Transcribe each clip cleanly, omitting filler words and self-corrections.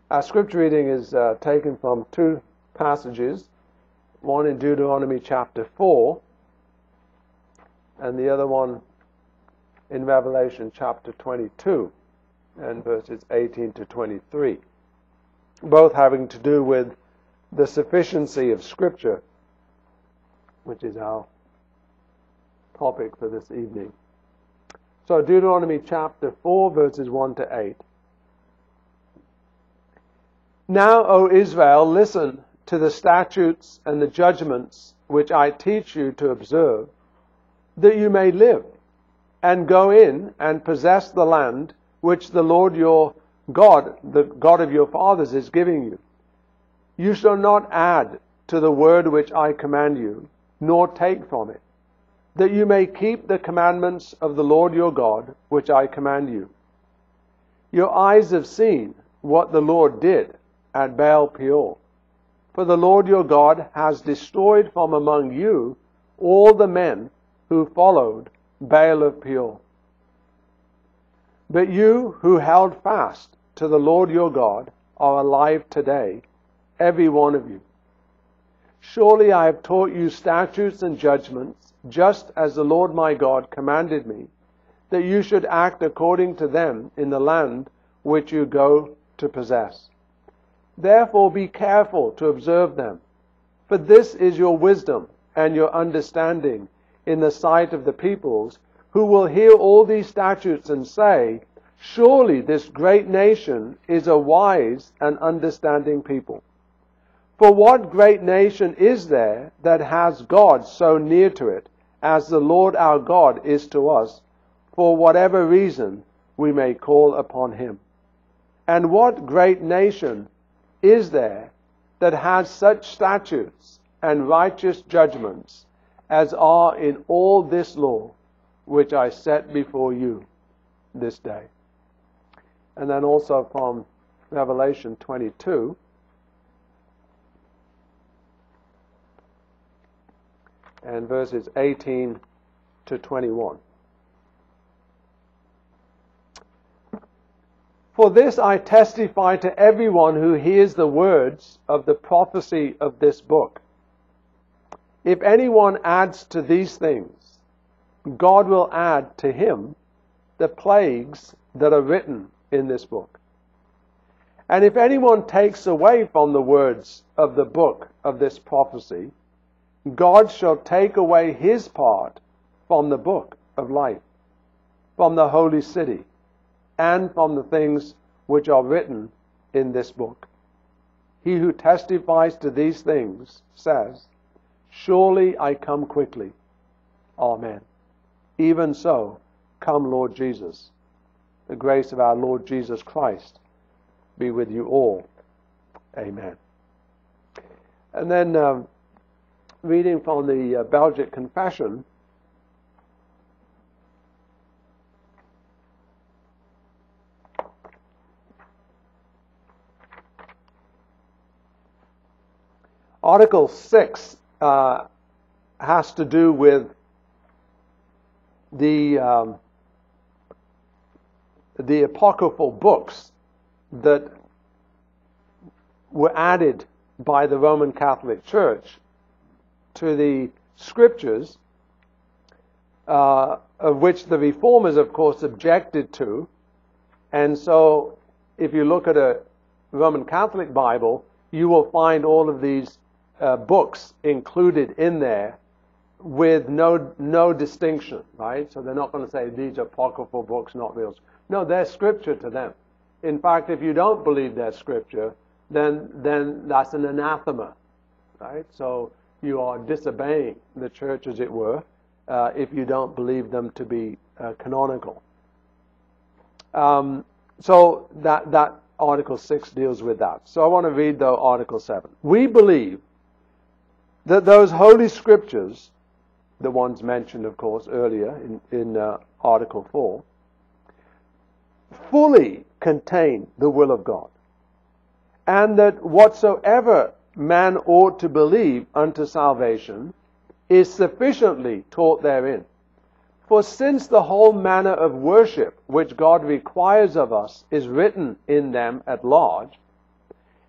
Our scripture reading is taken from two passages, one in Deuteronomy chapter 4 and the other one in Revelation chapter 22 and verses 18 to 23, both having to do with the sufficiency of scripture, which is our topic for this evening. So Deuteronomy chapter 4 verses 1 to 8. Now, O Israel, listen to the statutes and the judgments which I teach you to observe, that you may live, and go in and possess the land which the Lord your God, the God of your fathers, is giving you. You shall not add to the word which I command you, nor take from it, that you may keep the commandments of the Lord your God, which I command you. Your eyes have seen what the Lord did at Baal Peor. For the Lord your God has destroyed from among you all the men who followed Baal of Peor. But you who held fast to the Lord your God are alive today, every one of you. Surely I have taught you statutes and judgments, just as the Lord my God commanded me, that you should act according to them in the land which you go to possess. Therefore be careful to observe them, for this is your wisdom and your understanding in the sight of the peoples, who will hear all these statutes and say, surely this great nation is a wise and understanding people. For what great nation is there that has God so near to it, as the Lord our God is to us, for whatever reason we may call upon him? And what great nation is there that has such statutes and righteous judgments as are in all this law which I set before you this day? And then also from Revelation 22, and verses 18 to 21. For this I testify to everyone who hears the words of the prophecy of this book. If anyone adds to these things, God will add to him the plagues that are written in this book. And if anyone takes away from the words of the book of this prophecy, God shall take away his part from the book of life, from the holy city, and from the things which are written in this book. He who testifies to these things says, surely I come quickly. Amen. Even so, come Lord Jesus. The grace of our Lord Jesus Christ be with you all. Amen. And then reading from the Belgic Confession, Article 6 has to do with the apocryphal books that were added by the Roman Catholic Church to the scriptures, of which the Reformers, of course, objected to. And so, if you look at a Roman Catholic Bible, you will find all of these books included in there with no distinction, right? So they're not going to say these are apocryphal books, not real. No, they're scripture to them. In fact, if you don't believe they're scripture, then that's an anathema, right? So you are disobeying the church, as it were, if you don't believe them to be canonical. So that Article 6 deals with that. So I want to read, though, Article 7. We believe that those holy scriptures, the ones mentioned, of course, earlier in Article 4, fully contain the will of God, and that whatsoever man ought to believe unto salvation is sufficiently taught therein. For since the whole manner of worship which God requires of us is written in them at large,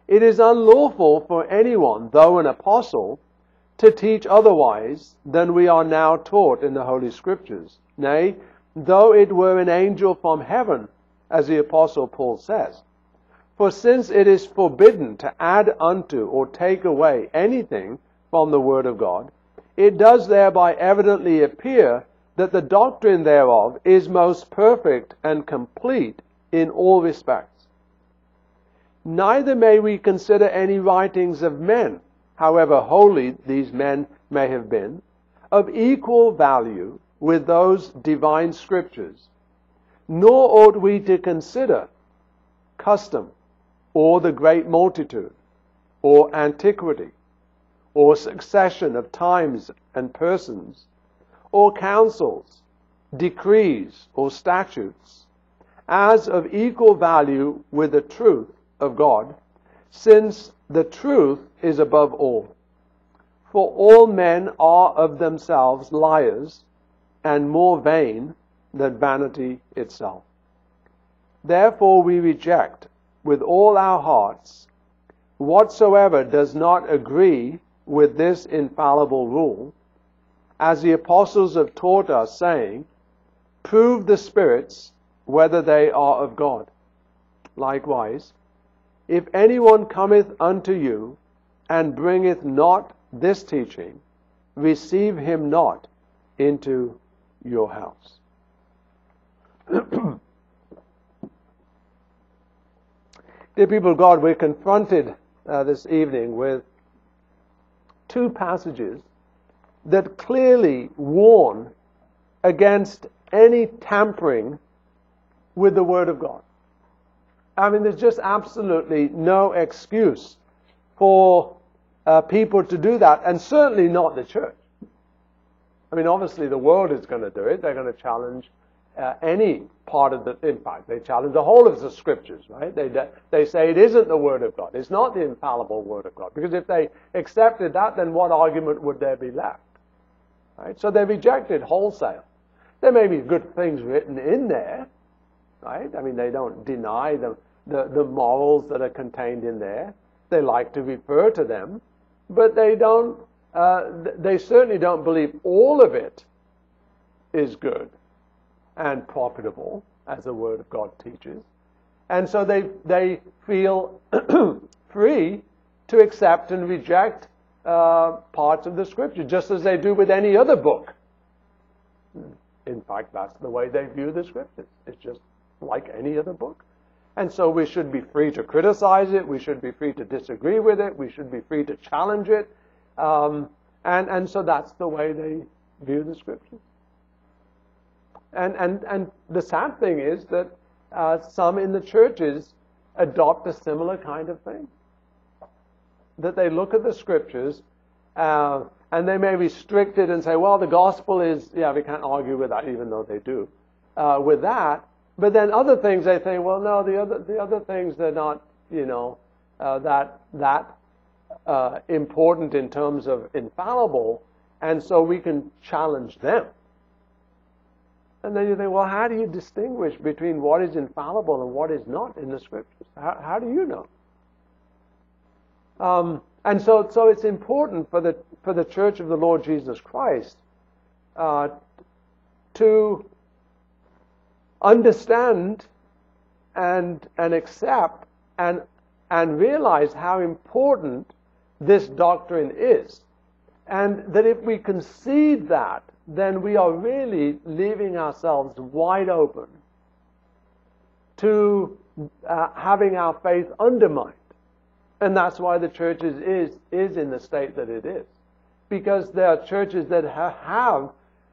It is unlawful for anyone, though an apostle, to teach otherwise than we are now taught in the Holy Scriptures. Nay, though it were an angel from heaven, as the Apostle Paul says. For since it is forbidden to add unto or take away anything from the Word of God, it does thereby evidently appear that the doctrine thereof is most perfect and complete in all respects. Neither may we consider any writings of men, however holy these men may have been, of equal value with those divine scriptures, nor ought we to consider custom, or the great multitude, or antiquity, or succession of times and persons, or councils, decrees, or statutes, as of equal value with the truth of God, since the truth is above all. For all men are of themselves liars, and more vain than vanity itself. Therefore we reject with all our hearts whatsoever does not agree with this infallible rule, as the apostles have taught us, saying, prove the spirits whether they are of God. Likewise, if anyone cometh unto you and bringeth not this teaching, receive him not into your house. Dear people of God, we're confronted this evening with two passages that clearly warn against any tampering with the Word of God. I mean, there's just absolutely no excuse for people to do that, and certainly not the church. I mean, obviously the world is going to do it. They're going to challenge any part of the, in fact, they challenge the whole of the Scriptures, right? They say it isn't the Word of God. It's not the infallible Word of God. Because if they accepted that, then what argument would there be left? Right? So they rejected wholesale. There may be good things written in there, right? I mean, they don't deny the morals that are contained in there. They like to refer to them, but they don't. They certainly don't believe all of it is good and profitable, as the Word of God teaches. And so they feel free to accept and reject parts of the Scripture, just as they do with any other book. In fact, that's the way they view the Scriptures. It's just like any other book. And so we should be free to criticize it. We should be free to disagree with it. We should be free to challenge it. And so that's the way they view the Scriptures. And the sad thing is that some in the churches adopt a similar kind of thing. That they look at the Scriptures and they may restrict it and say, well, the gospel is, yeah, we can't argue with that, even though they do, with that. But then other things they think, well, no, the other things, they're not, that important in terms of infallible, and so we can challenge them. And then you think, well, how do you distinguish between what is infallible and what is not in the Scriptures? How do you know? And so it's important for the Church of the Lord Jesus Christ to understand and accept and realize how important this doctrine is. And that if we concede that, then we are really leaving ourselves wide open to having our faith undermined. And that's why the church is in the state that it is. Because there are churches that have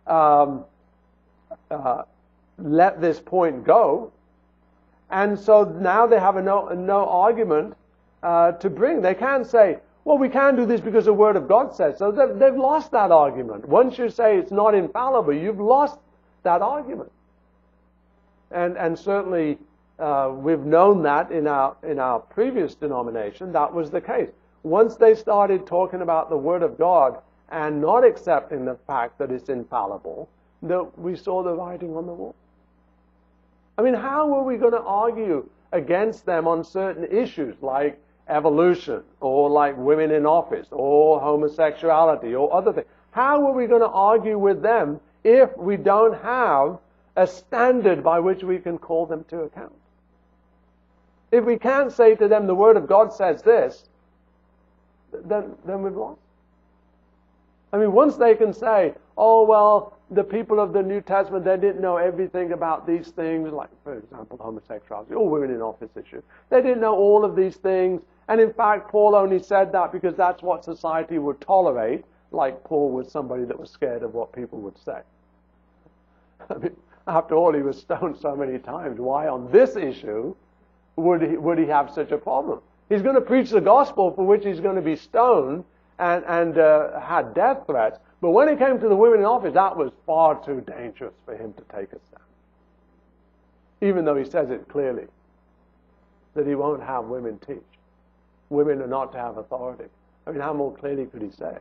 let this point go, and so now they have no argument to bring. They can't say, well, we can't do this because the Word of God says so. They've lost that argument. Once you say it's not infallible, you've lost that argument. And certainly we've known that in our previous denomination, that was the case. Once they started talking about the Word of God and not accepting the fact that it's infallible, that we saw the writing on the wall. I mean, how were we going to argue against them on certain issues like evolution, or like women in office, or homosexuality, or other things. How are we going to argue with them if we don't have a standard by which we can call them to account? If we can't say to them, the Word of God says this, then we've lost. I mean, once they can say, oh, well, the people of the New Testament, they didn't know everything about these things, like, for example, homosexuality, or women in office issue. They didn't know all of these things. And in fact, Paul only said that because that's what society would tolerate, like Paul was somebody that was scared of what people would say. I mean, after all, he was stoned so many times. Why on this issue would he have such a problem? He's going to preach the gospel for which he's going to be stoned and had death threats. But when it came to the women in office, that was far too dangerous for him to take a stand. Even though he says it clearly, that he won't have women teach. Women are not to have authority. I mean, how more clearly could he say it?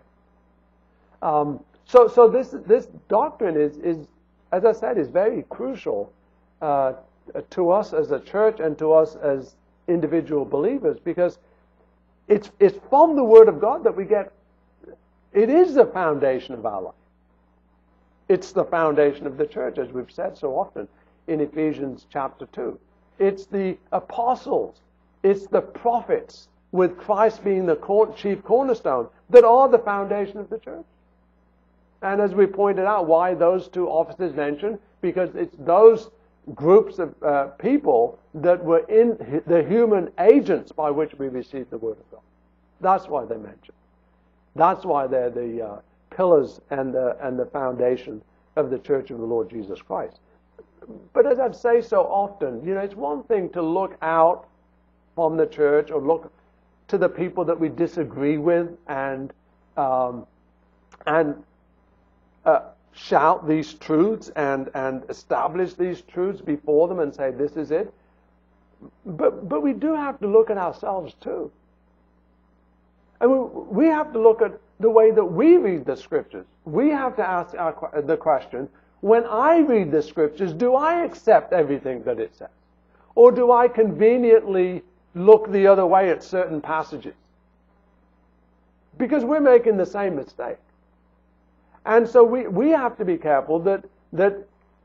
So this doctrine is, as I said, is very crucial to us as a church and to us as individual believers, because it's from the Word of God that we get. It is the foundation of our life. It's the foundation of the church, as we've said so often in Ephesians chapter 2. It's the apostles, it's the prophets, with Christ being the chief cornerstone, that are the foundation of the church. And as we pointed out, why those two offices mentioned? Because it's those groups of people that were in the human agents by which we received the Word of God. That's why they're mentioned. That's why they're the pillars and the foundation of the Church of the Lord Jesus Christ. But as I say so often, it's one thing to look out from the church or look to the people that we disagree with and shout these truths and establish these truths before them and say, this is it. But we do have to look at ourselves too. And we have to look at the way that we read the Scriptures. We have to ask the question, when I read the Scriptures, do I accept everything that it says? Or do I conveniently look the other way at certain passages? Because we're making the same mistake. And so we have to be careful that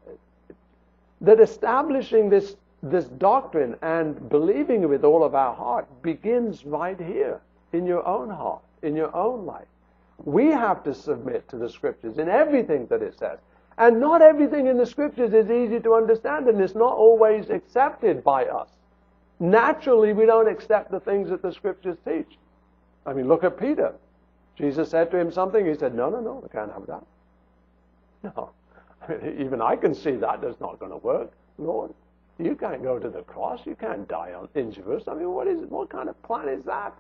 establishing this doctrine and believing it with all of our heart begins right here in your own heart, in your own life. We have to submit to the Scriptures in everything that it says. And not everything in the Scriptures is easy to understand, and it's not always accepted by us. Naturally, we don't accept the things that the Scriptures teach. I mean, look at Peter. Jesus said to him something. He said, no, I can't have that. No. Even I can see that's not going to work. Lord, you can't go to the cross. You can't die in Jerusalem. I mean, what kind of plan is that?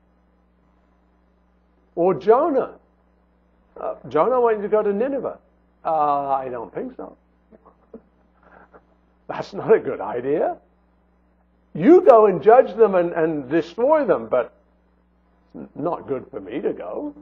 Or Jonah. Jonah wanted to go to Nineveh. I don't think so. That's not a good idea. You go and judge them and destroy them, but not good for me to go.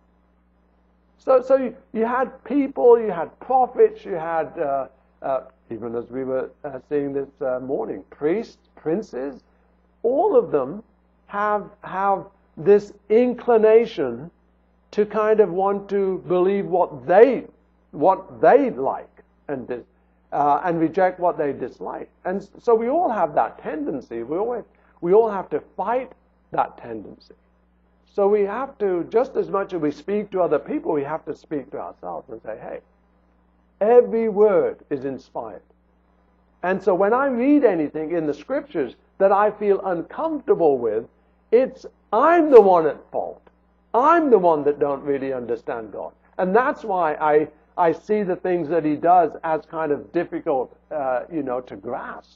So you had people, you had prophets, you had, even as we were seeing this morning, priests, princes. All of them have this inclination to kind of want to believe what they like and reject what they dislike. And so we all have that tendency. We all have to fight that tendency. So we have to, just as much as we speak to other people, we have to speak to ourselves and say, hey, every word is inspired. And so when I read anything in the Scriptures that I feel uncomfortable with, I'm the one at fault. I'm the one that don't really understand God. And that's why I see the things that he does as kind of difficult, to grasp.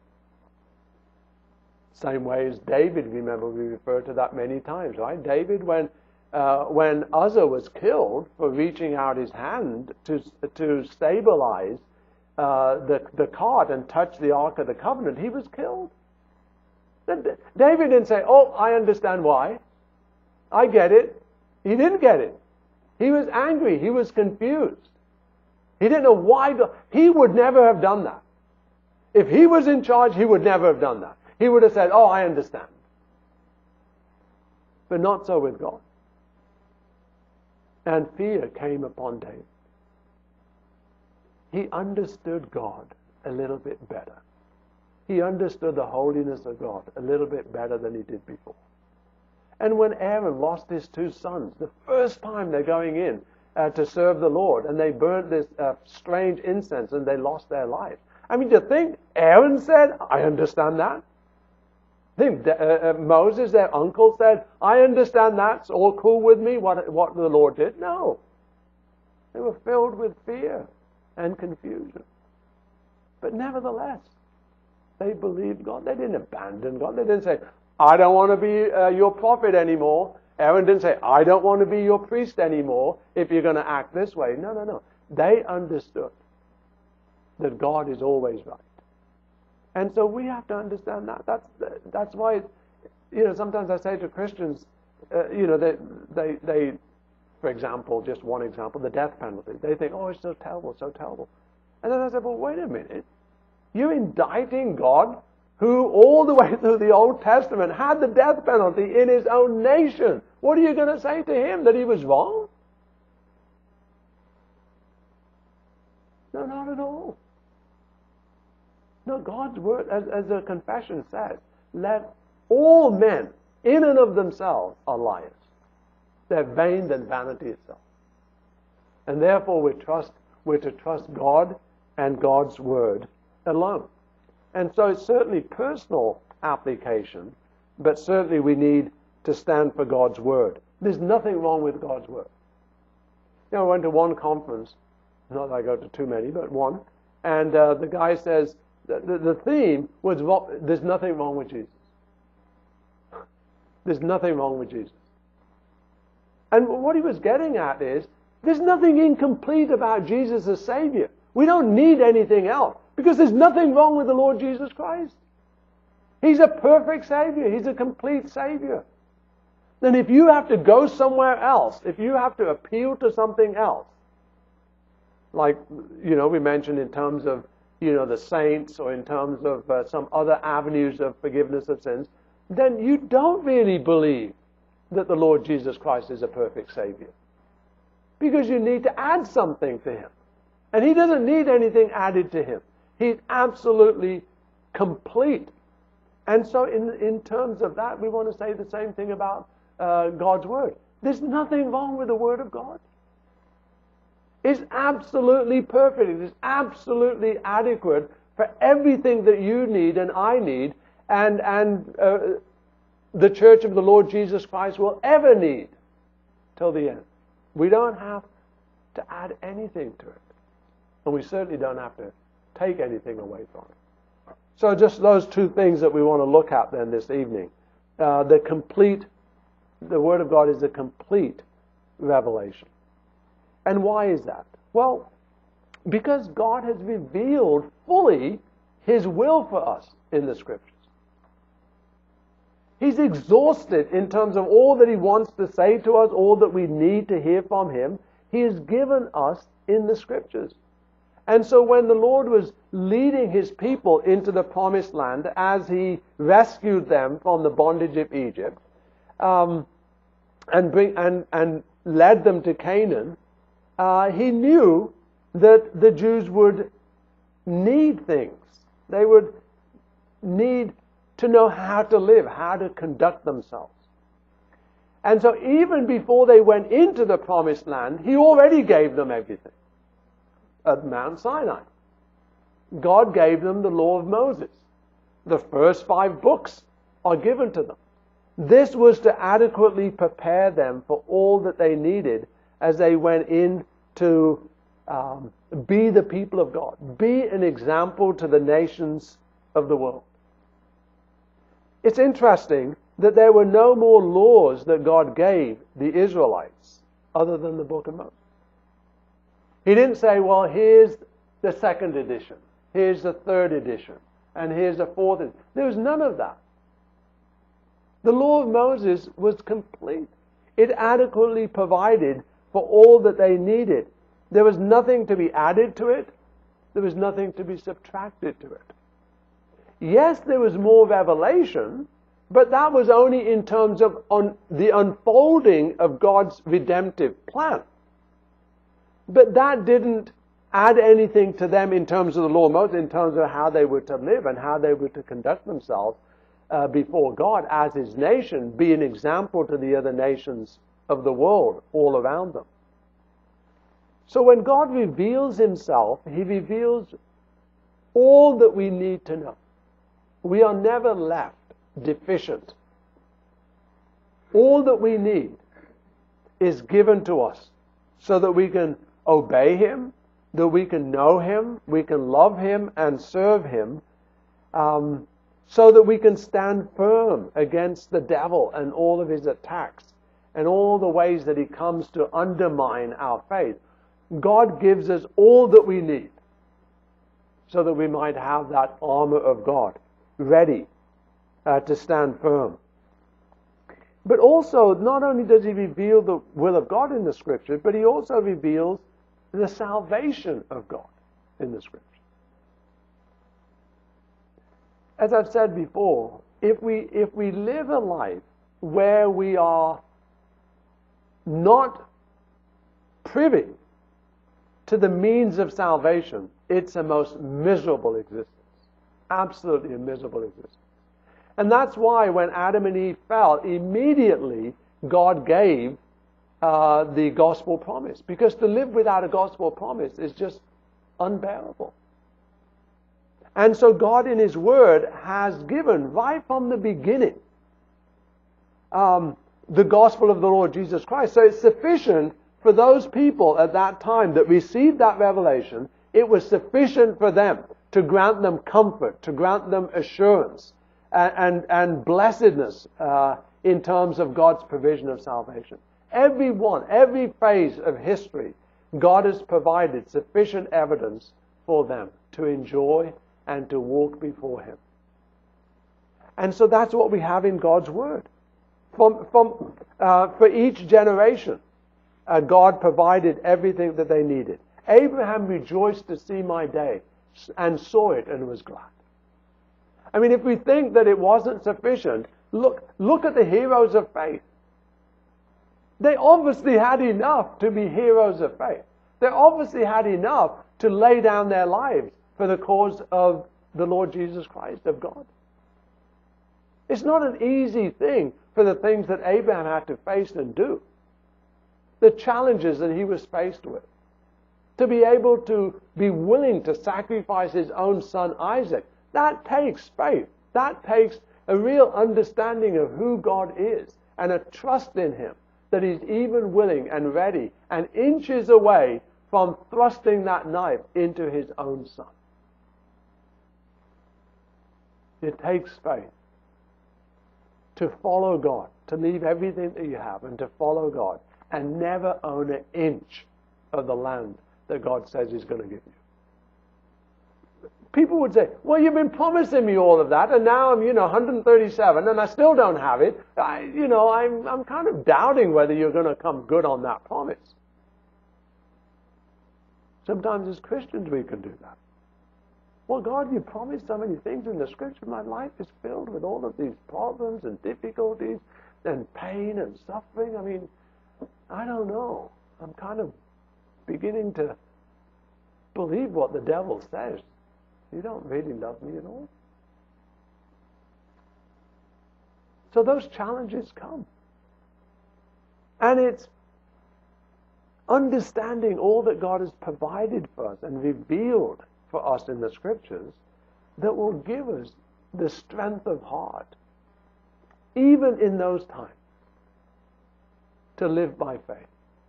Same way as David, remember we referred to that many times, right? David, when Uzzah was killed for reaching out his hand to stabilize the cart and touch the Ark of the Covenant, he was killed. David didn't say, oh, I understand why. I get it. He didn't get it. He was angry. He was confused. He didn't know why. He would never have done that. If he was in charge, he would never have done that. He would have said, oh, I understand. but not so with God. And fear came upon David. He understood God a little bit better. He understood the holiness of God a little bit better than he did before. And when Aaron lost his two sons, the first time they're going in to serve the Lord, and they burnt this strange incense and they lost their life. I mean, do you think Aaron said, I understand that? I think Moses, their uncle, said, I understand that, it's all cool with me, what the Lord did? No. They were filled with fear and confusion. But nevertheless, they believed God. They didn't abandon God. They didn't say, I don't want to be your prophet anymore. Aaron didn't say, I don't want to be your priest anymore if you're going to act this way. No. They understood that God is always right. And so we have to understand that. That's why, sometimes I say to Christians, they, for example, just one example, the death penalty. They think, oh, it's so terrible, so terrible. And then I said, well, wait a minute. You're indicting God, who all the way through the Old Testament had the death penalty in his own nation. What are you going to say to him? That he was wrong? No, not at all. No, God's word, as the confession says, let all men, in and of themselves, are liars. They're vain than vanity itself. And therefore we're to trust God and God's word alone. And so it's certainly personal application, but certainly we need to stand for God's word. There's nothing wrong with God's word. I went to one conference, not that I go to too many, but one, and the guy says, the theme was, there's nothing wrong with Jesus. There's nothing wrong with Jesus. And what he was getting at is, there's nothing incomplete about Jesus as Savior. We don't need anything else, because there's nothing wrong with the Lord Jesus Christ. He's a perfect Savior. He's a complete Savior. Then if you have to go somewhere else, if you have to appeal to something else, like, we mentioned in terms of, the saints, or in terms of some other avenues of forgiveness of sins, then you don't really believe that the Lord Jesus Christ is a perfect Savior. Because you need to add something to Him. And He doesn't need anything added to Him. He's absolutely complete. And so in terms of that, we want to say the same thing about God's Word. There's nothing wrong with the Word of God. It's absolutely perfect. It is absolutely adequate for everything that you need and I need, and the Church of the Lord Jesus Christ will ever need till the end. We don't have to add anything to it. And we certainly don't have to take anything away from it. So just those two things that we want to look at then this evening. The Word of God is a complete revelation. And why is that? Well, because God has revealed fully His will for us in the Scriptures. He's exhausted in terms of all that He wants to say to us, all that we need to hear from Him. He has given us in the Scriptures. And so when the Lord was leading His people into the Promised Land, as He rescued them from the bondage of Egypt, and led them to Canaan, He knew that the Jews would need things. They would need to know how to live, how to conduct themselves. And so even before they went into the Promised Land, He already gave them everything. At Mount Sinai, God gave them the law of Moses. The first 5 books are given to them. This was to adequately prepare them for all that they needed as they went in to be the people of God, be an example to the nations of the world. It's interesting that there were no more laws that God gave the Israelites other than the book of Moses. He didn't say, well, here's the 2nd edition, here's the 3rd edition, and here's the 4th edition. There was none of that. The law of Moses was complete. It adequately provided for all that they needed. There was nothing to be added to it. There was nothing to be subtracted to it. Yes, there was more revelation, But that was only in terms of the unfolding of God's redemptive plan. But that didn't add anything to them in terms of the law of Moses, in terms of how they were to live and how they were to conduct themselves before God as His nation, be an example to the other nations of the world all around them. So when God reveals Himself, He reveals all that we need to know. We are never left deficient. All that we need is given to us so that we can obey Him, that we can know Him, we can love Him and serve Him, so that we can stand firm against the devil and all of his attacks and all the ways that he comes to undermine our faith. God gives us all that we need so that we might have that armor of God ready to stand firm. But also, not only does He reveal the will of God in the Scriptures, but He also reveals the salvation of God in the Scriptures. As I've said before, if we live a life where we are not privy to the means of salvation, it's a most miserable existence. Absolutely a miserable existence. And that's why when Adam and Eve fell, immediately God gave the gospel promise. Because to live without a gospel promise is just unbearable. And so God in His Word has given, right from the beginning, the gospel of the Lord Jesus Christ. So it's sufficient for those people at that time that received that revelation. It was sufficient for them to grant them comfort, to grant them assurance and blessedness in terms of God's provision of salvation. Every phase of history, God has provided sufficient evidence for them to enjoy and to walk before Him. And so that's what we have in God's Word. For each generation, God provided everything that they needed. Abraham rejoiced to see my day and saw it and was glad. I mean, if we think that it wasn't sufficient, look at the heroes of faith. They obviously had enough to be heroes of faith. They obviously had enough to lay down their lives for the cause of the Lord Jesus Christ, of God. It's not an easy thing for the things that Abraham had to face and do. The challenges that he was faced with. To be able to be willing to sacrifice his own son Isaac. That takes faith. That takes a real understanding of who God is and a trust in Him that He's even willing and ready and inches away from thrusting that knife into His own son. It takes faith to follow God, to leave everything that you have and to follow God and never own an inch of the land that God says He's going to give you. People would say, well, you've been promising me all of that, and now I'm, 137, and I still don't have it. I'm kind of doubting whether you're going to come good on that promise. Sometimes as Christians we can do that. Well, God, you promised so many things in the Scripture. My life is filled with all of these problems and difficulties and pain and suffering. I mean, I don't know. I'm kind of beginning to believe what the devil says. You don't really love me at all. So those challenges come. And it's understanding all that God has provided for us and revealed for us in the Scriptures that will give us the strength of heart, even in those times, to live by faith.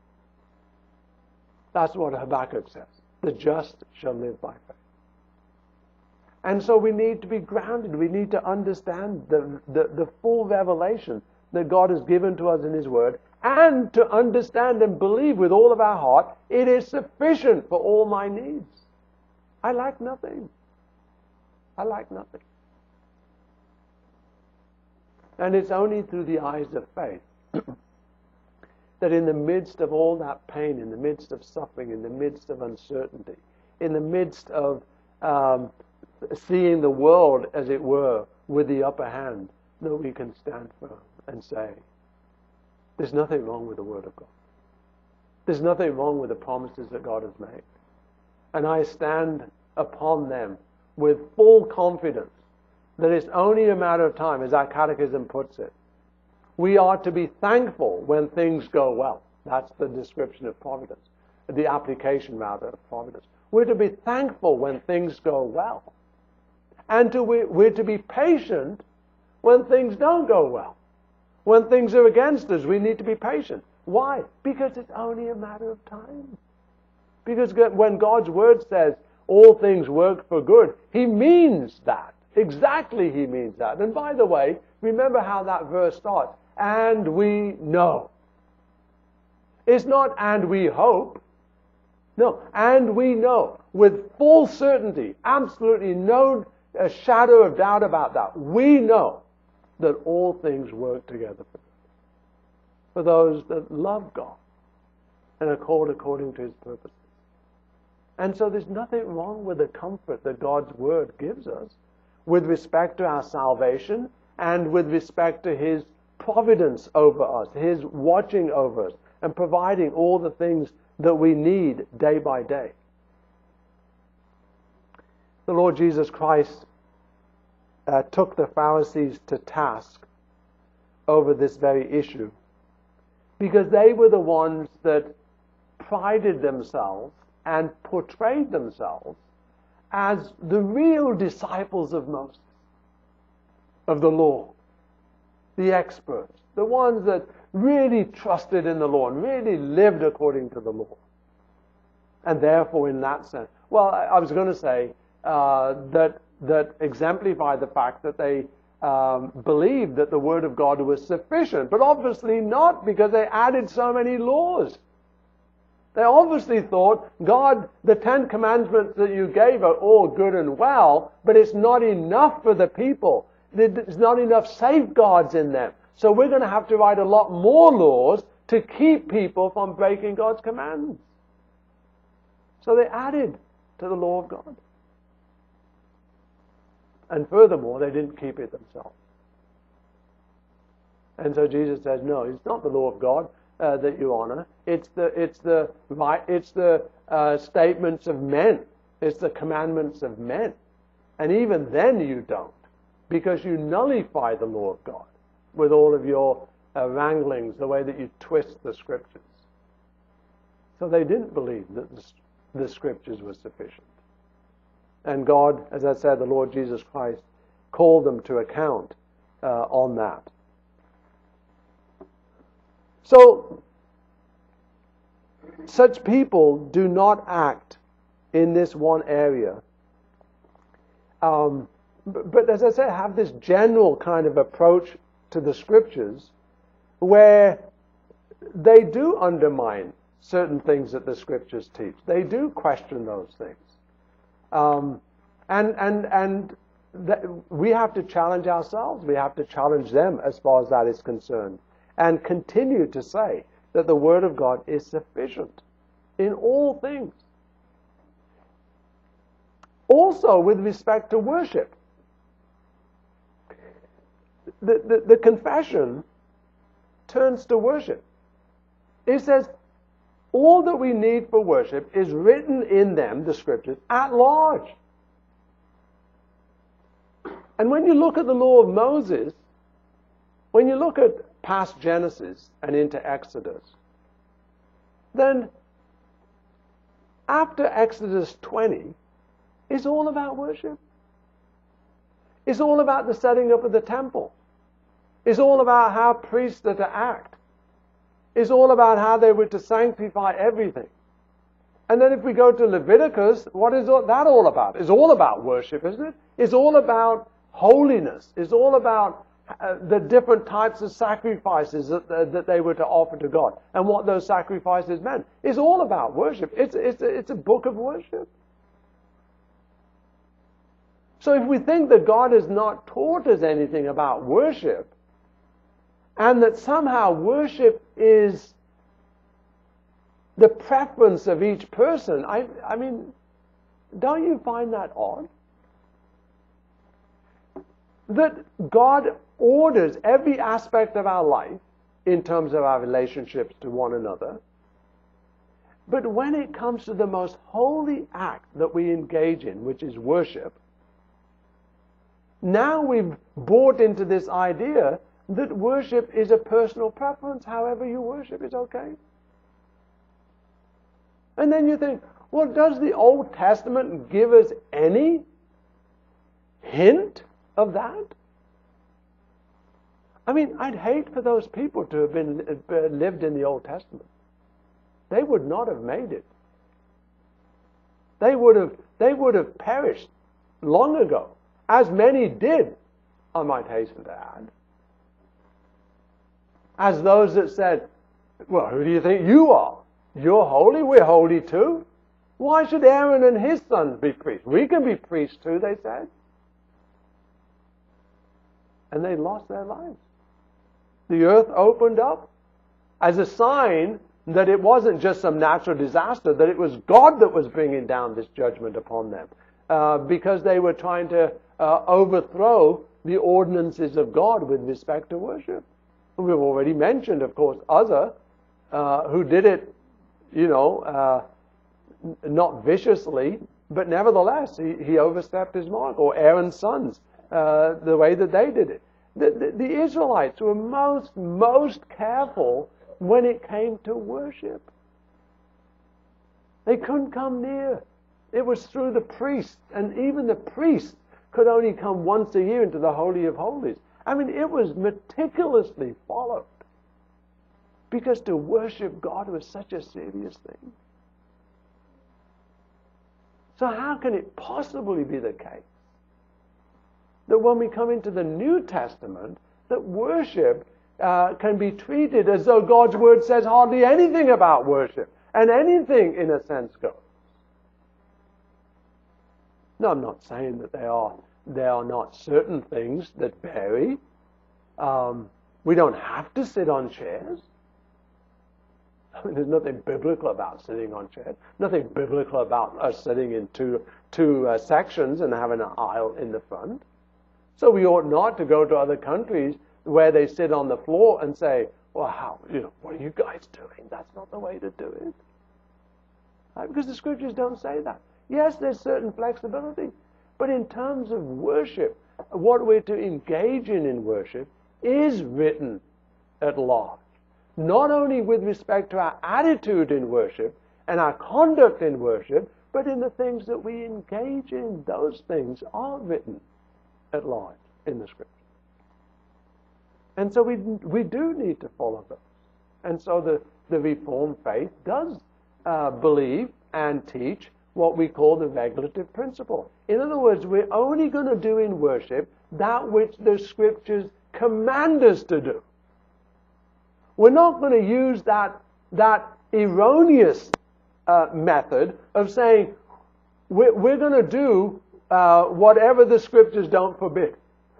That's what Habakkuk says. The just shall live by faith. And so we need to be grounded. We need to understand the full revelation that God has given to us in His Word, and to understand and believe with all of our heart, it is sufficient for all my needs. I lack nothing. I lack nothing. And it's only through the eyes of faith that in the midst of all that pain, in the midst of suffering, in the midst of uncertainty, in the midst of seeing the world, as it were, with the upper hand, that we can stand firm and say, there's nothing wrong with the Word of God. There's nothing wrong with the promises that God has made. And I stand upon them with full confidence that it's only a matter of time, as our catechism puts it. We are to be thankful when things go well. That's the description of providence, the application rather of providence. We're to be thankful when things go well. And we're to be patient when things don't go well. When things are against us, we need to be patient. Why? Because it's only a matter of time. Because when God's Word says all things work for good, He means that. Exactly, He means that. And by the way, remember how that verse starts. And we know. It's not and we hope. No, and we know with full certainty, absolutely no shadow of doubt about that. We know that all things work together for those that love God and are called according to His purposes. And so there's nothing wrong with the comfort that God's Word gives us with respect to our salvation and with respect to His providence over us, His watching over us and providing all the things that we need day by day. The Lord Jesus Christ took the Pharisees to task over this very issue because they were the ones that prided themselves and portrayed themselves as the real disciples of Moses, of the law, the experts, the ones that really trusted in the law and really lived according to the law. And therefore, in that sense, well, I was going to say that exemplify the fact that they believed that the Word of God was sufficient, but obviously not, because they added so many laws. They obviously thought, God, the 10 Commandments that you gave are all good and well, but it's not enough for the people. There's not enough safeguards in them. So we're going to have to write a lot more laws to keep people from breaking God's commandments. So they added to the law of God. And furthermore, they didn't keep it themselves. And so Jesus says, no, it's not the law of God that you honor. It's the statements of men. It's the commandments of men. And even then you don't, because you nullify the law of God with all of your wranglings, the way that you twist the Scriptures. So they didn't believe that the Scriptures were sufficient. And God, as I said, the Lord Jesus Christ, called them to account on that. So, such people do not act in this one area. But as I said, have this general kind of approach to the Scriptures where they do undermine certain things that the Scriptures teach. They do question those things. We have to challenge ourselves. We have to challenge them as far as that is concerned. And continue to say that the Word of God is sufficient in all things. Also with respect to worship. The confession turns to worship. It says, all that we need for worship is written in them, the Scriptures, at large. And when you look at the law of Moses, when you look at past Genesis and into Exodus, then after Exodus 20, it's all about worship. It's all about the setting up of the temple. It's all about how priests are to act. It's all about how they were to sanctify everything. And then if we go to Leviticus, what is that all about? It's all about worship, isn't it? It's all about holiness. It's all about the different types of sacrifices that they were to offer to God and what those sacrifices meant. It's all about worship. It's a book of worship. So if we think that God has not taught us anything about worship, and that somehow worship is the preference of each person, I mean, don't you find that odd? that God orders every aspect of our life in terms of our relationships to one another. But when it comes to the most holy act that we engage in, which is worship, now we've bought into this idea that worship is a personal preference. However you worship is okay. And then you think, well, does the Old Testament give us any hint of that? I mean, I'd hate for those people to have lived in the Old Testament. They would not have made it. They would have perished long ago, as many did, I might hasten to add. As those that said, well, who do you think you are? You're holy, we're holy too. Why should Aaron and his sons be priests? We can be priests too, they said. And they lost their lives. The earth opened up as a sign that it wasn't just some natural disaster, that it was God that was bringing down this judgment upon them, because they were trying to overthrow the ordinances of God with respect to worship. We've already mentioned, of course, Uzzah, who did it, not viciously, but nevertheless, he overstepped his mark, or Aaron's sons, the way that they did it. The Israelites were most careful when it came to worship. They couldn't come near. It was through the priests, and even the priests could only come once a year into the Holy of Holies. I mean, it was meticulously followed, because to worship God was such a serious thing. So how can it possibly be the case that when we come into the New Testament, that worship can be treated as though God's Word says hardly anything about worship, and anything, in a sense, goes? No, I'm not saying that there are not certain things that vary. We don't have to sit on chairs. I mean, there's nothing biblical about sitting on chairs. Nothing biblical about us sitting in two sections and having an aisle in the front. So we ought not to go to other countries where they sit on the floor and say, well, what are you guys doing? That's not the way to do it. Right? Because the Scriptures don't say that. Yes, there's certain flexibility, but in terms of worship, what we're to engage in worship is written at large. Not only with respect to our attitude in worship and our conduct in worship, but in the things that we engage in. Those things are written at large in the Scripture. And so we do need to follow those. And so the Reformed faith does believe and teach what we call the regulative principle. In other words, we're only going to do in worship that which the Scriptures command us to do. We're not going to use that erroneous method of saying we're going to do whatever the Scriptures don't forbid.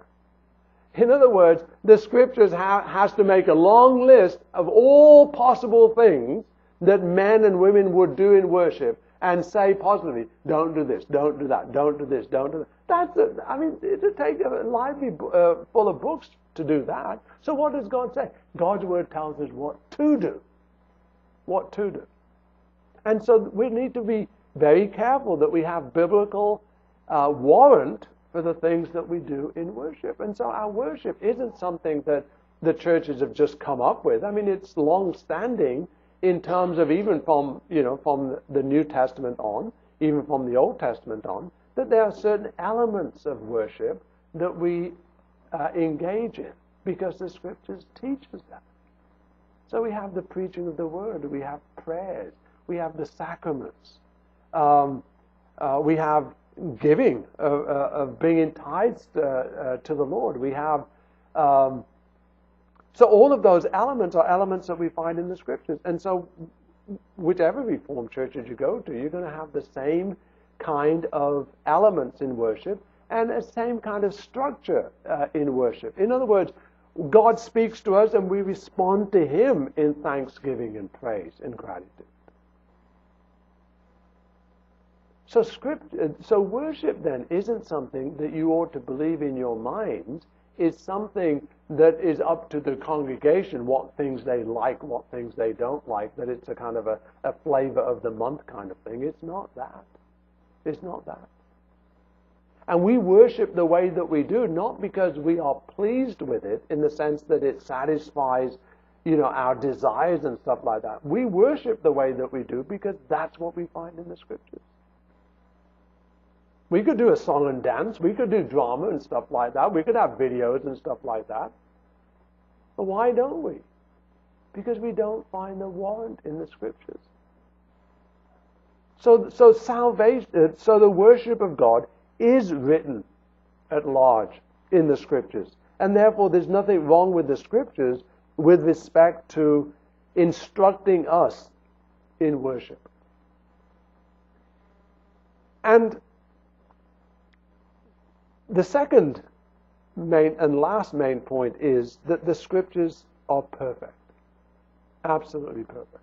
In other words, the Scriptures has to make a long list of all possible things that men and women would do in worship and say positively, don't do this, don't do that, don't do this, don't do that. It would take a library full of books to do that. So what does God say? God's Word tells us what to do. What to do. And so we need to be very careful that we have biblical warrant for the things that we do in worship. And so our worship isn't something that the churches have just come up with. I mean, it's long-standing in terms of even from the New Testament on, even from the Old Testament on, that there are certain elements of worship that we engage in because the Scriptures teach us that. So we have the preaching of the Word, we have prayers, we have the sacraments, we have giving of being in tithes to the Lord. We have so all of those elements are elements that we find in the Scriptures. And so whichever Reformed churches you go to, you're going to have the same kind of elements in worship and the same kind of structure in worship. In other words, God speaks to us and we respond to Him in thanksgiving and praise and gratitude. So worship then isn't something that you ought to believe in your mind. It's something that is up to the congregation, what things they like, what things they don't like, that it's a kind of a flavor of the month kind of thing. It's not that. It's not that. And we worship the way that we do, not because we are pleased with it in the sense that it satisfies, our desires and stuff like that. We worship the way that we do because that's what we find in the Scriptures. We could do a song and dance. We could do drama and stuff like that. We could have videos and stuff like that. But why don't we? Because we don't find the warrant in the Scriptures. So salvation, so the worship of God is written at large in the Scriptures. And therefore there's nothing wrong with the Scriptures with respect to instructing us in worship. And the second main and last main point is that the Scriptures are perfect. Absolutely perfect.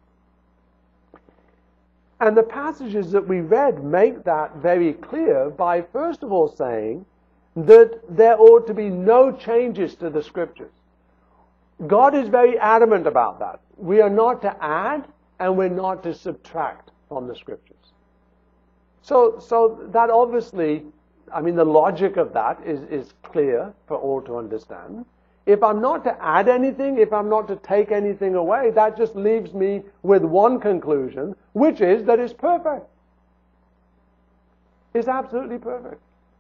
And the passages that we read make that very clear by first of all saying that there ought to be no changes to the Scriptures. God is very adamant about that. We are not to add and we're not to subtract from the Scriptures. So that obviously, the logic of that is clear for all to understand. If I'm not to add anything, if I'm not to take anything away, that just leaves me with one conclusion, which is that it's perfect. It's absolutely perfect.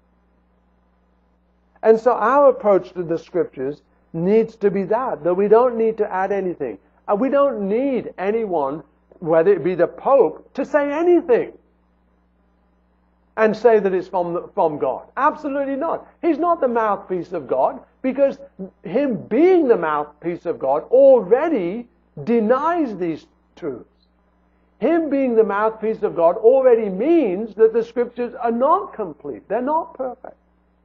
And so our approach to the Scriptures needs to be that we don't need to add anything. We don't need anyone, whether it be the Pope, to say anything and say that it's from God. Absolutely not. He's not the mouthpiece of God, because him being the mouthpiece of God already denies these truths. Him being the mouthpiece of God already means that the Scriptures are not complete. They're not perfect.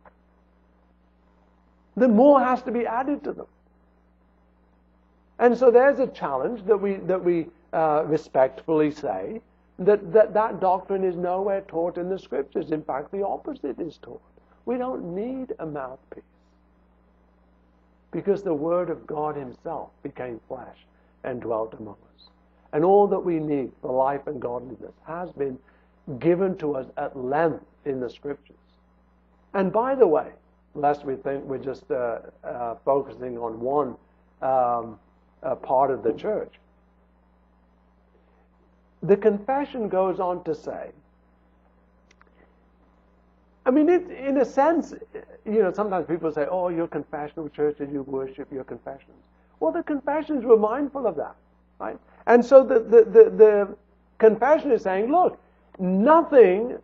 Then more has to be added to them. And so there's a challenge that we respectfully say that doctrine is nowhere taught in the Scriptures. In fact, the opposite is taught. We don't need a mouthpiece, because the Word of God Himself became flesh and dwelt among us. And all that we need for life and godliness has been given to us at length in the Scriptures. And by the way, lest we think we're just focusing on one part of the church, the confession goes on to say, in a sense, sometimes people say, oh, you're a confessional church and you worship your confessions. Well, the confessions were mindful of that, right? And so the confession is saying, look, nothing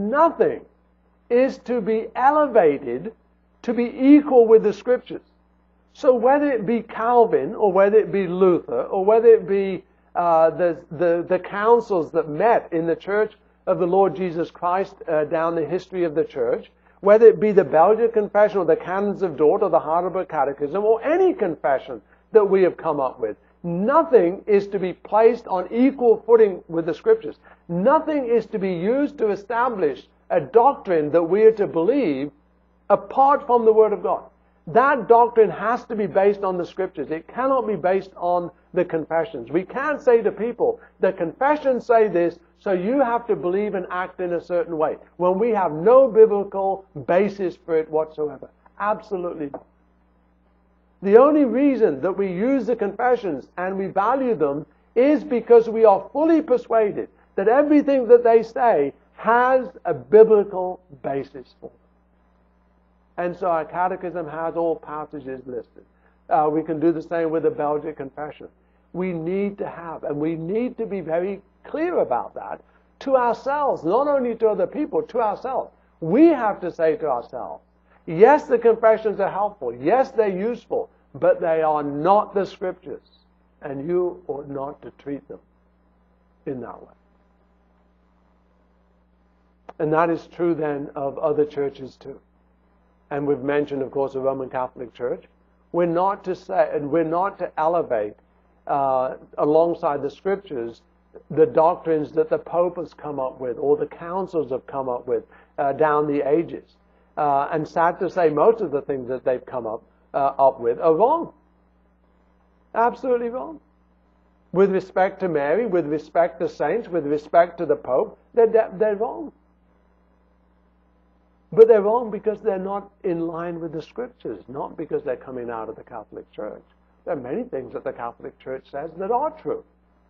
is to be elevated to be equal with the Scriptures. So whether it be Calvin, or whether it be Luther, or whether it be the councils that met in the Church of the Lord Jesus Christ down the history of the Church, whether it be the Belgian Confession or the Canons of Dort or the Heidelberg Catechism or any confession that we have come up with, nothing is to be placed on equal footing with the Scriptures. Nothing is to be used to establish a doctrine that we are to believe apart from the Word of God. That doctrine has to be based on the Scriptures. It cannot be based on the confessions. We can't say to people, the confessions say this, so you have to believe and act in a certain way, when we have no biblical basis for it whatsoever. Absolutely not. The only reason that we use the confessions and we value them is because we are fully persuaded that everything that they say has a biblical basis for them. And so our catechism has all passages listed. We can do the same with the Belgic Confession. We need to have, and we need to be very clear about that to ourselves, not only to other people, to ourselves. We have to say to ourselves, yes, the confessions are helpful. Yes, they're useful, but they are not the Scriptures, and you ought not to treat them in that way. And that is true then of other churches too. And we've mentioned, of course, the Roman Catholic Church. We're not to say, and we're not to elevate alongside the Scriptures the doctrines that the Pope has come up with or the councils have come up with down the ages. And sad to say, most of the things that they've come up with are wrong. Absolutely wrong. With respect to Mary, with respect to saints, with respect to the Pope, they're wrong. But they're wrong because they're not in line with the Scriptures, not because they're coming out of the Catholic Church. There are many things that the Catholic Church says that are true.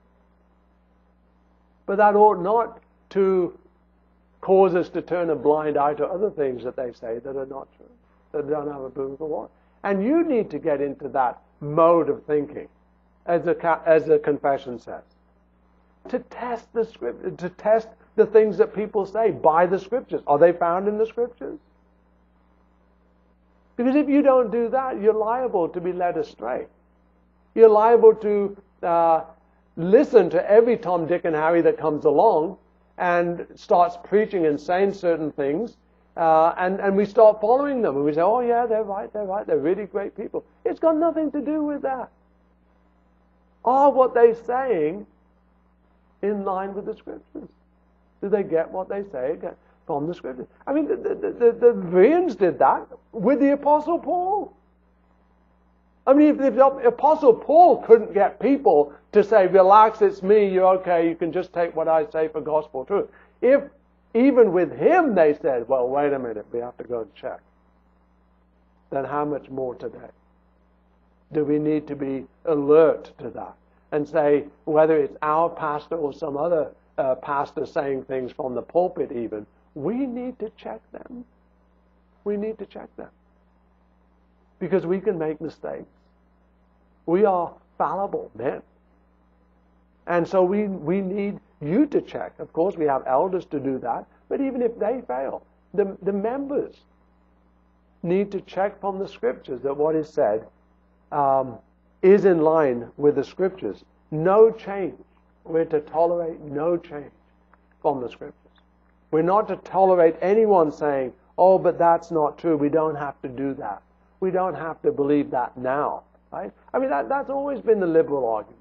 But that ought not to cause us to turn a blind eye to other things that they say that are not true, that don't have a biblical warrant. And you need to get into that mode of thinking, as the confession says, to test the Scripture, to test the things that people say by the Scriptures. Are they found in the Scriptures? Because if you don't do that, you're liable to be led astray. You're liable to listen to every Tom, Dick, and Harry that comes along and starts preaching and saying certain things, and we start following them, and we say, oh yeah, they're right, they're really great people. It's got nothing to do with that. Are what they're saying in line with the Scriptures? Do they get what they say from the Scriptures? I mean, the Bereans did that with the Apostle Paul. I mean, if the Apostle Paul couldn't get people to say, relax, it's me, you're okay, you can just take what I say for gospel truth. If even with him they said, well, wait a minute, we have to go and check, then how much more today? Do we need to be alert to that and say, whether it's our pastor or some other pastor saying things from the pulpit even, we need to check them. We need to check them. Because we can make mistakes. We are fallible men. And so we need you to check. Of course, we have elders to do that. But even if they fail, the members need to check from the Scriptures that what is said is in line with the Scriptures. No change. We're to tolerate no change from the Scriptures. We're not to tolerate anyone saying, oh, but that's not true. We don't have to do that. We don't have to believe that now. Right? I mean, that's always been the liberal argument.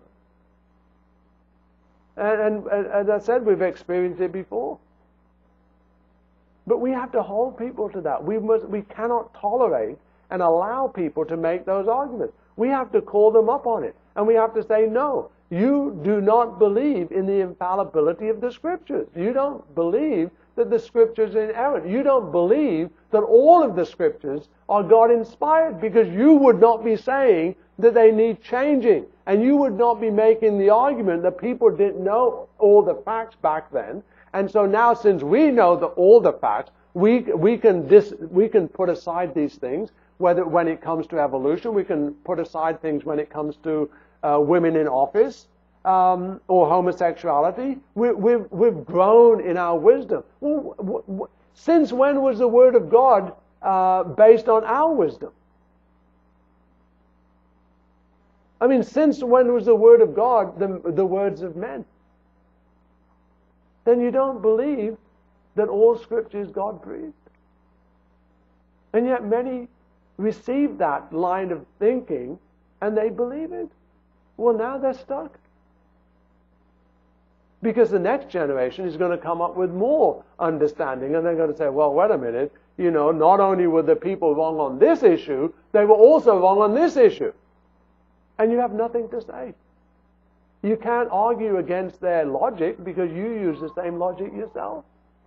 And as I said, we've experienced it before. But we have to hold people to that. We cannot tolerate and allow people to make those arguments. We have to call them up on it. And we have to say, no, you do not believe in the infallibility of the Scriptures. You don't believe that the Scriptures are inerrant. You don't believe that all of the Scriptures are God-inspired, because you would not be saying that they need changing. And you would not be making the argument that people didn't know all the facts back then. And so now, since we know all the facts, we can put aside these things. Whether when it comes to evolution, we can put aside things when it comes to women in office or homosexuality. We've grown in our wisdom. Since when was the Word of God based on our wisdom? I mean, since when was the Word of God the words of men? Then you don't believe that all Scripture is God-breathed. And yet many receive that line of thinking and they believe it. Well, now they're stuck. Because the next generation is going to come up with more understanding, and they're going to say, well, wait a minute, not only were the people wrong on this issue, they were also wrong on this issue. And you have nothing to say. You can't argue against their logic because you use the same logic yourself.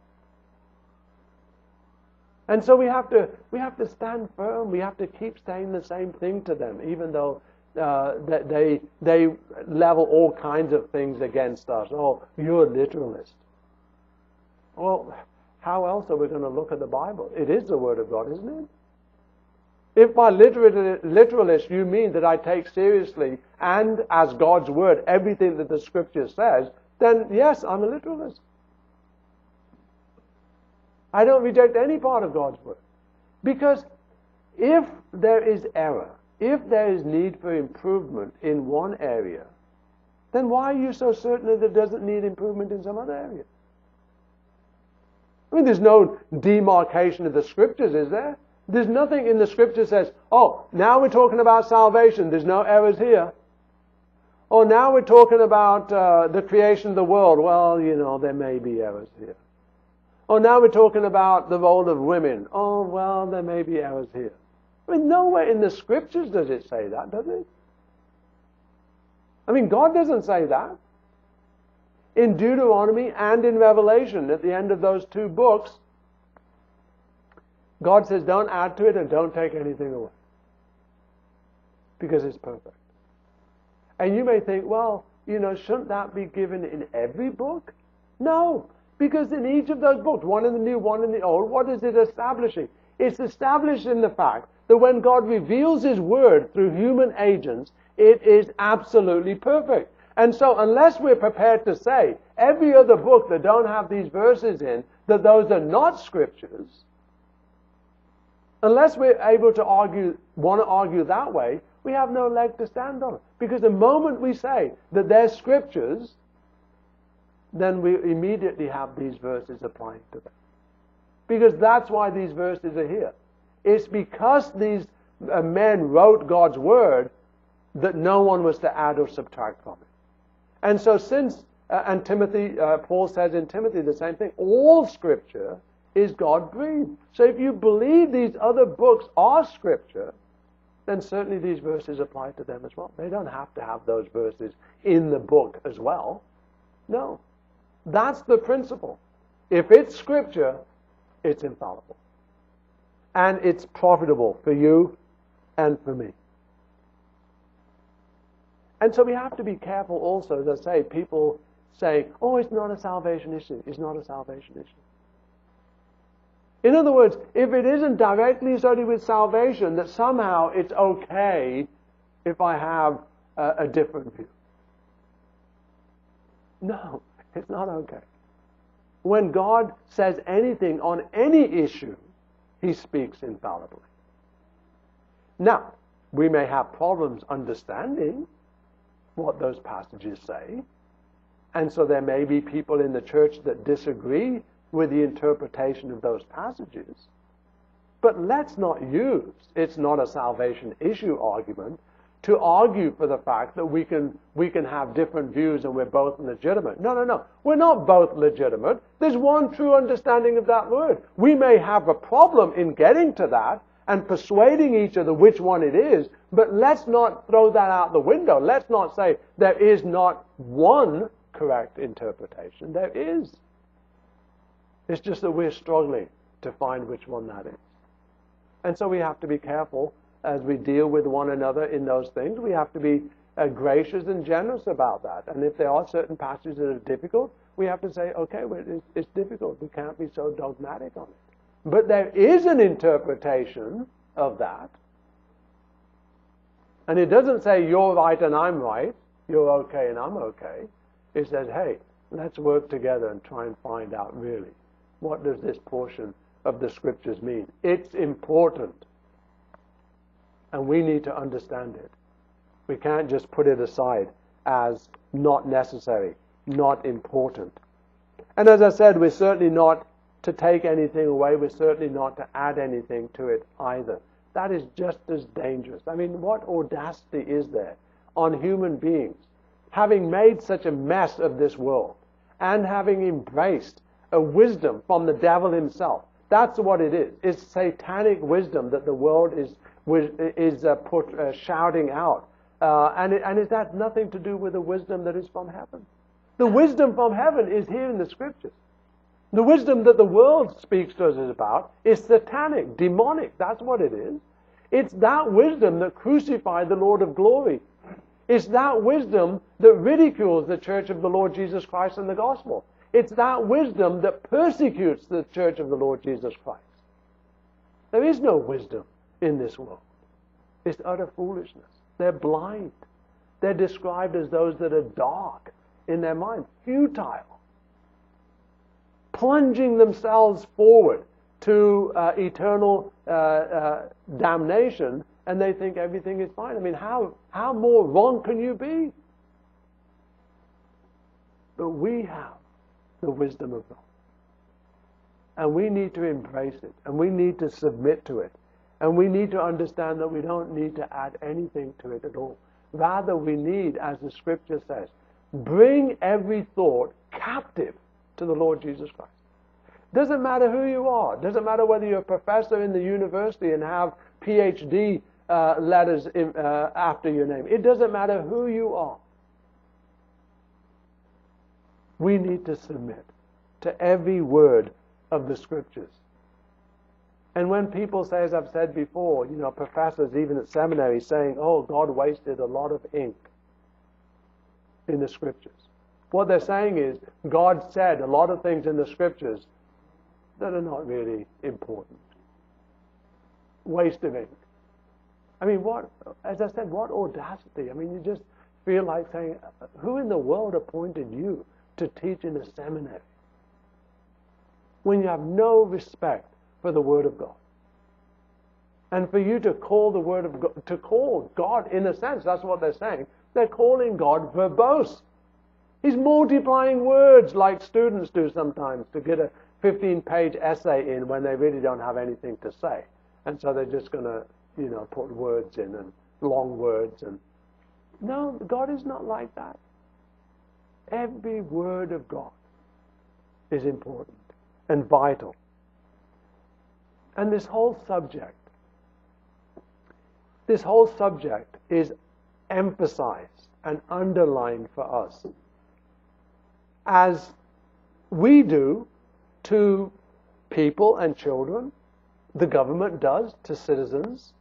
And so we have to stand firm. We have to keep saying the same thing to them, even though they level all kinds of things against us. Oh, you're a literalist. Well, how else are we going to look at the Bible? It is the Word of God, isn't it? If by literalist you mean that I take seriously and as God's Word everything that the Scripture says, then yes, I'm a literalist. I don't reject any part of God's Word. Because if there is error, if there is need for improvement in one area, then why are you so certain that it doesn't need improvement in some other area? I mean, there's no demarcation of the Scriptures, is there? There's nothing in the Scripture that says, oh, now we're talking about salvation, there's no errors here. Oh, now we're talking about the creation of the world. Well, there may be errors here. Oh, now we're talking about the role of women. Oh, well, there may be errors here. I mean, nowhere in the Scriptures does it say that, does it? I mean, God doesn't say that. In Deuteronomy and in Revelation, at the end of those two books, God says, don't add to it and don't take anything away. Because it's perfect. And you may think, well, shouldn't that be given in every book? No. Because in each of those books, one in the New, one in the Old, what is it establishing? It's established in the fact that when God reveals His Word through human agents, it is absolutely perfect. And so unless we're prepared to say every other book that don't have these verses in, that those are not Scriptures, unless we're able to want to argue that way, we have no leg to stand on. Because the moment we say that they're Scriptures, then we immediately have these verses applying to them. Because that's why these verses are here. It's because these men wrote God's Word that no one was to add or subtract from it. And so and Timothy, Paul says in Timothy the same thing, all Scripture is God-breathed. So if you believe these other books are Scripture, then certainly these verses apply to them as well. They don't have to have those verses in the book as well. No. That's the principle. If it's Scripture, it's infallible. And it's profitable for you and for me. And so we have to be careful also, as I say, people say, oh, it's not a salvation issue. It's not a salvation issue. In other words, if it isn't directly associated with salvation, that somehow it's okay if I have a different view. No, it's not okay. When God says anything on any issue, He speaks infallibly. Now, we may have problems understanding what those passages say, and so there may be people in the church that disagree with the interpretation of those passages. But let's not use it's not a salvation issue argument to argue for the fact that we can have different views and we're both legitimate. No. We're not both legitimate. There's one true understanding of that word. We may have a problem in getting to that and persuading each other which one it is, but let's not throw that out the window. Let's not say there is not one correct interpretation. There is. It's just that we're struggling to find which one that is. And so we have to be careful as we deal with one another in those things. We have to be gracious and generous about that. And if there are certain passages that are difficult, we have to say, okay, well, it's difficult. We can't be so dogmatic on it. But there is an interpretation of that. And it doesn't say you're right and I'm right, you're okay and I'm okay. It says, hey, let's work together and try and find out really what does this portion of the Scriptures mean. It's important. And we need to understand it. We can't just put it aside as not necessary, not important. And as I said, we're certainly not to take anything away. We're certainly not to add anything to it either. That is just as dangerous. I mean, what audacity is there on human beings, having made such a mess of this world and having embraced a wisdom from the devil himself. That's what it is. It's satanic wisdom that the world is shouting out. And it has nothing to do with the wisdom that is from heaven. The wisdom from heaven is here in the Scriptures. The wisdom that the world speaks to us about is satanic, demonic. That's what it is. It's that wisdom that crucified the Lord of glory. It's that wisdom that ridicules the church of the Lord Jesus Christ and the gospel. It's that wisdom that persecutes the church of the Lord Jesus Christ. There is no wisdom in this world. It's utter foolishness. They're blind. They're described as those that are dark in their mind, futile, plunging themselves forward to eternal damnation, and they think everything is fine. I mean, how more wrong can you be? But we have the wisdom of God. And we need to embrace it. And we need to submit to it. And we need to understand that we don't need to add anything to it at all. Rather, we need, as the Scripture says, bring every thought captive to the Lord Jesus Christ. Doesn't matter who you are. Doesn't matter whether you're a professor in the university and have PhD letters after your name. It doesn't matter who you are. We need to submit to every word of the Scriptures. And when people say, as I've said before, professors even at seminary saying, oh, God wasted a lot of ink in the Scriptures. What they're saying is, God said a lot of things in the Scriptures that are not really important. Waste of ink. I mean, as I said, what audacity. I mean, you just feel like saying, who in the world appointed you to teach in a seminary? When you have no respect for the Word of God. And for you to call the Word of God, to call God, in a sense, that's what they're saying, they're calling God verbose. He's multiplying words like students do sometimes to get a 15-page essay in when they really don't have anything to say. And so they're just going to, put words in and long words. And no, God is not like that. Every word of God is important and vital. And this whole subject is emphasized and underlined for us as we do to people and children, the government does to citizens,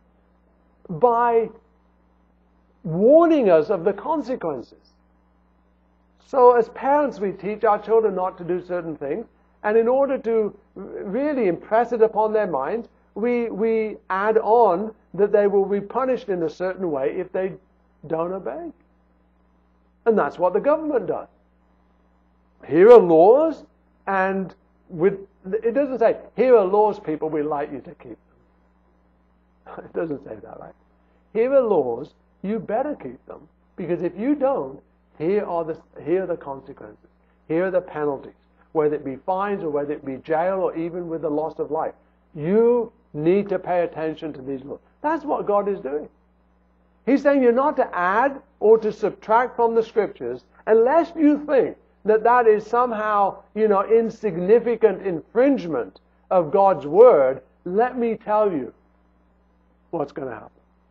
by warning us of the consequences. So as parents, we teach our children not to do certain things, and in order to really impress it upon their minds, we add on that they will be punished in a certain way if they don't obey. And that's what the government does. Here are laws, and it doesn't say, here are laws, people, we'd like you to keep them. It doesn't say that, right? Here are laws, you better keep them, because if you don't, here are the consequences. Here are the penalties, whether it be fines or whether it be jail or even with the loss of life. You need to pay attention to these laws. That's what God is doing. He's saying you're not to add or to subtract from the Scriptures unless you think that is somehow, insignificant infringement of God's Word. Let me tell you what's going to happen.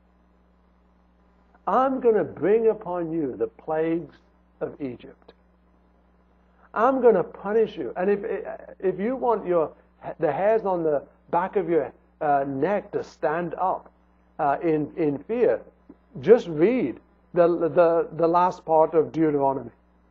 I'm going to bring upon you the plagues of Egypt. I'm going to punish you. And if you want the hairs on the back of your neck to stand up in fear, just read the last part of Deuteronomy.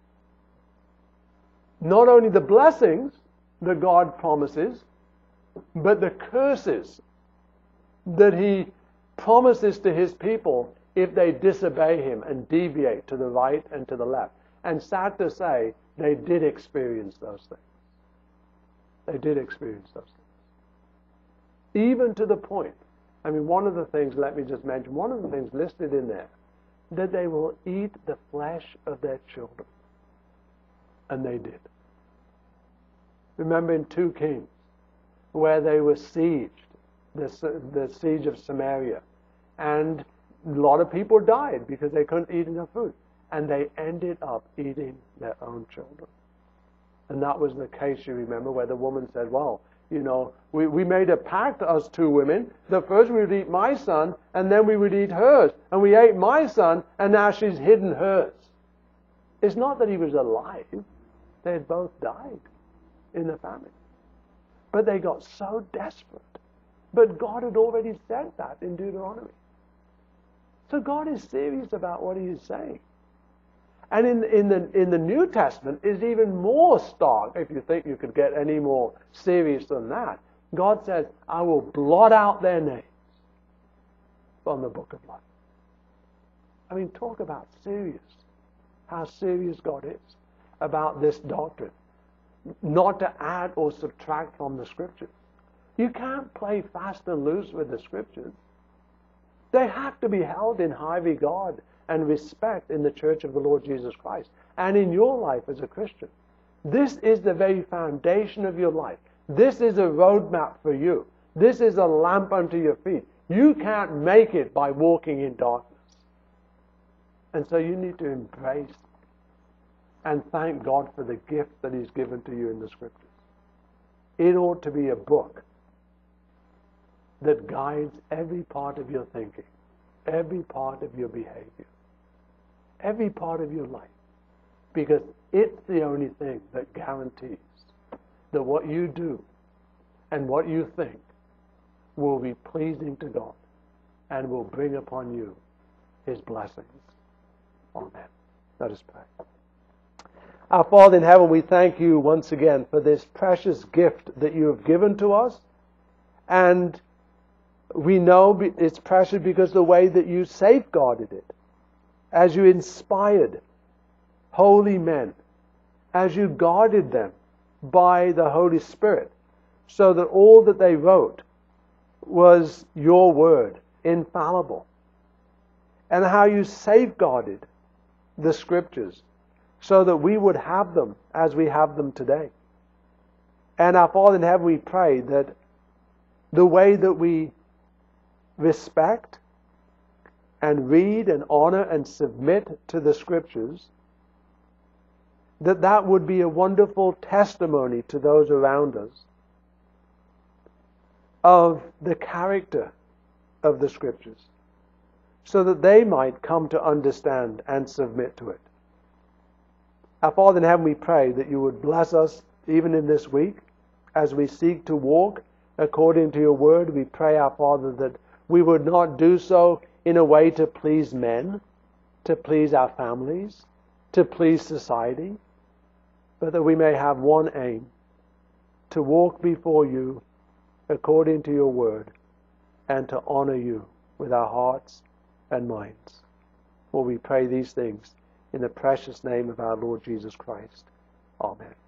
Not only the blessings that God promises, but the curses that He promises to His people if they disobey Him and deviate to the right and to the left. And sad to say, they did experience those things. They did experience those things. Even to the point, one of the things, let me just mention, one of the things listed in there, that they will eat the flesh of their children. And they did. Remember in 2 Kings, where they were sieged, the siege of Samaria, and a lot of people died because they couldn't eat enough food. And they ended up eating their own children. And that was the case, you remember, where the woman said, well, we made a pact, us 2 women, that first we would eat my son, and then we would eat hers. And we ate my son, and now she's hidden hers. It's not that he was alive. They had both died in the famine. But they got so desperate. But God had already said that in Deuteronomy. So God is serious about what He is saying. And in the New Testament is even more stark, if you think you could get any more serious than that. God says, I will blot out their names from the book of life. Talk about serious. How serious God is about this doctrine. Not to add or subtract from the Scriptures. You can't play fast and loose with the Scriptures. They have to be held in high regard and respect in the church of the Lord Jesus Christ and in your life as a Christian. This is the very foundation of your life. This is a roadmap for you. This is a lamp unto your feet. You can't make it by walking in darkness. And so you need to embrace and thank God for the gift that He's given to you in the Scriptures. It ought to be a book that guides every part of your thinking, every part of your behavior, every part of your life. Because it's the only thing that guarantees that what you do and what you think will be pleasing to God and will bring upon you His blessings. Amen. Let us pray. Our Father in heaven, we thank you once again for this precious gift that you have given to us. And we know it's precious because the way that you safeguarded it, as you inspired holy men, as you guarded them by the Holy Spirit, so that all that they wrote was your word, infallible. And how you safeguarded the Scriptures so that we would have them as we have them today. And our Father in heaven, we pray that the way that we respect and read and honor and submit to the Scriptures, that would be a wonderful testimony to those around us of the character of the Scriptures, so that they might come to understand and submit to it. Our Father in heaven, we pray that you would bless us even in this week as we seek to walk according to your word. We pray, our Father, that we would not do so in a way to please men, to please our families, to please society, but that we may have one aim, to walk before you according to your word and to honor you with our hearts and minds. For we pray these things in the precious name of our Lord Jesus Christ. Amen.